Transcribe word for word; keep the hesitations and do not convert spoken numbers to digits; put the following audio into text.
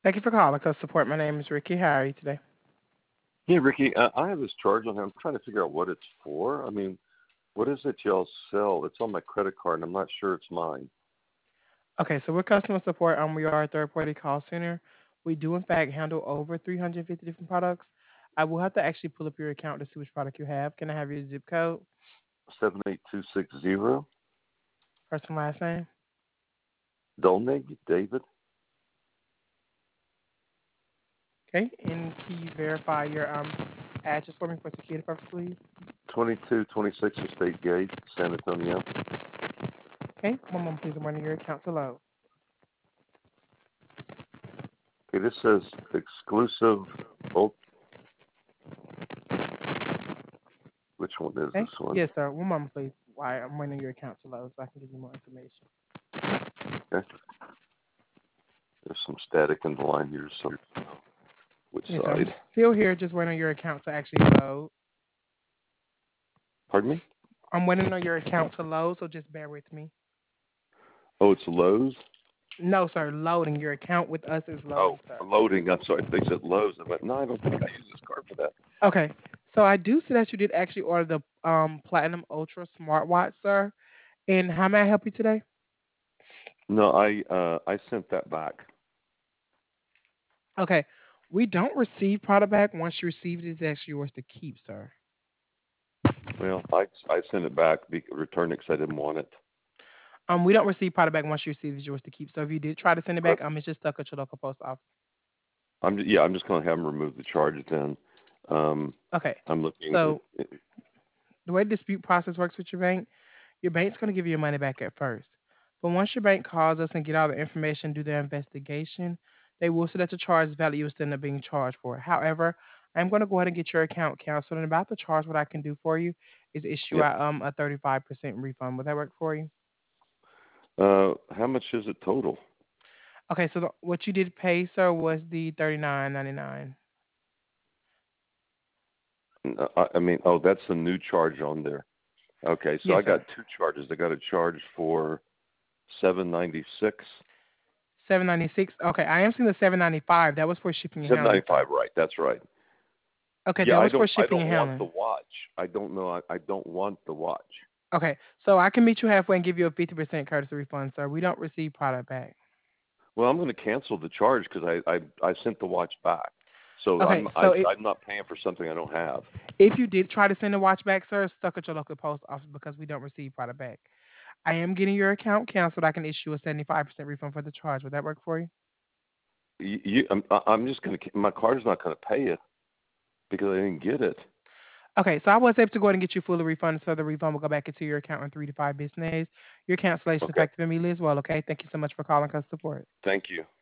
Thank you for calling because support. My name is Ricky. How are you today? Hey, Ricky, uh, I have this charge on here. I'm trying to figure out what it's for. I mean, what is it y'all sell? It's on my credit card, and I'm not sure it's mine. Okay, so we're customer support. Um, we are a third-party call center. We do, in fact, handle over three hundred fifty different products. I will have to actually pull up your account to see which product you have. Can I have your zip code, seven eight two six zero. first and last name? Dolnig, David. Okay, and can you verify your um address for me for security purposes, please? twenty-two twenty-six Estate Gate, San Antonio. Okay, one moment, please. I'm running your account to load. Okay, this says exclusive. Oh, which one is Okay, this one? yes, sir. One moment, please. Why I'm running your account to load so I can give you more information. Okay. There's some static in the line here, so which Yes, sir. I'm side? still here, just waiting on your account to actually load. Pardon me? I'm waiting on your account to load, so just bear with me. Oh, it's Lowe's? No, sir, loading. Your account with us is Oh, loading, sir. loading. I'm sorry. They said Lowe's. I went, no, I don't think I use this card for that. Okay, so I do see that you did actually order the um Platinum Ultra smartwatch, sir. And how may I help you today? No, I uh I sent that back. Okay, we don't receive product back. Once you receive it, it's actually yours to keep, sir. Well, I I sent it back, be, returned it because I didn't want it. Um, we don't receive product back once you receive it, it's yours to keep. So if you did try to send it But back, um, it's just stuck at your local post office. I'm yeah, I'm just going to have them remove the charge then. Um, Okay, I'm looking. so At, the way the dispute process works with your bank, your bank's going to give you your money back at first. But once your bank calls us and get all the information, do their investigation, they will say that the charge value you still end up being charged for. However, I'm going to go ahead and get your account canceled. And about the charge, what I can do for you is issue yep. out um a thirty-five percent refund. Would that work for you? Uh, how much is it total? Okay, so the, what you did pay, sir, was the thirty-nine ninety-nine. Uh, I, I mean, oh, that's the new charge on there. Okay, so Yes, I sir. got two charges. I got a charge for seven ninety six. seven ninety-six. Okay, I am seeing the seven ninety-five. That was for shipping and Seven handling, ninety sir. five, right? That's right. Okay, Yeah, that I was for don't. I shipping don't and want the handling. watch. I don't know. I, I don't want the watch. Okay, so I can meet you halfway and give you a fifty percent courtesy refund, sir. We don't receive product back. Well, I'm going to cancel the charge because I, I I sent the watch back. So Okay, I'm I, so it, I'm not paying for something I don't have. if you did try to send a watch back, sir, it's stuck at your local post office because we don't receive product back. I am getting your account canceled. I can issue a seventy-five percent refund for the charge. Would that work for you? You, you I'm, I'm just going to. My card's not going to pay it because I didn't get it. Okay, so I was able to go ahead and get you fully refunded, so the refund will go back into your account in three to five business days. Your cancellation Okay. effective immediately as well, okay? Thank you so much for calling us support. Thank you.